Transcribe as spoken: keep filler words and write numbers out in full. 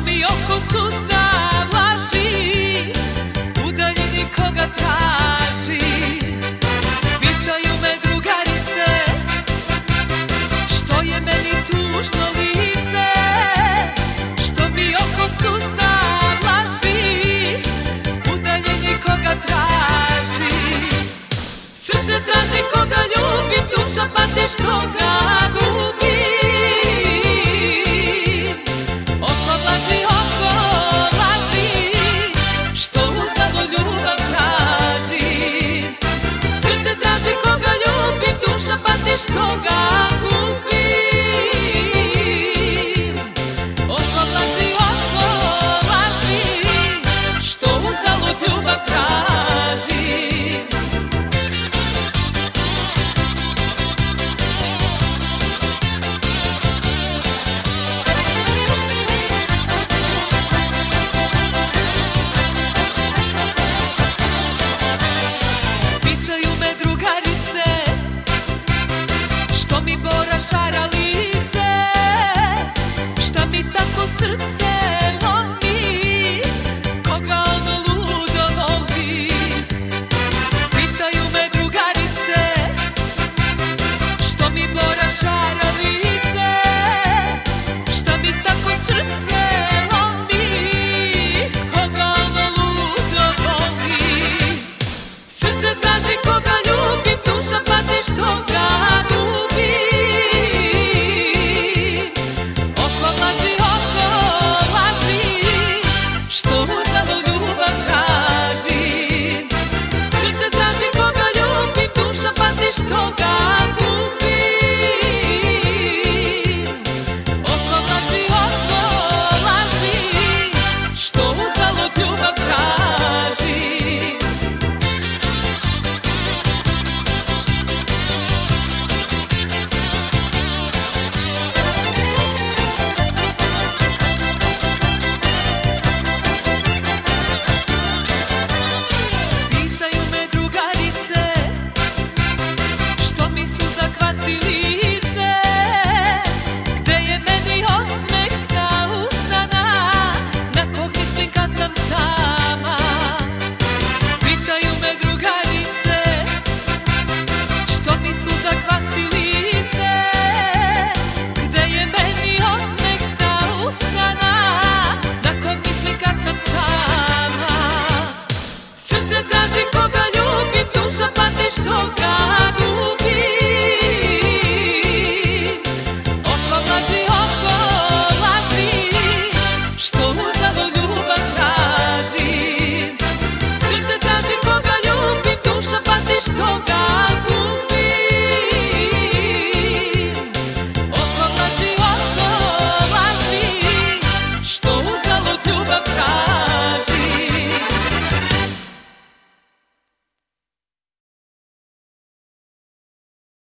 mi oko suza vlaži, udaljeni koga traži. Pitaju me drugarice, što je meni tužno lice, što mi oko suza vlaži, udaljeni koga traži. Srce traži koga ljubim, duša pati što ga gubim. Oko vlaži, oko vlaži, što uzalud ljubav traži. Srce traži koga ljubim, duša pati što ga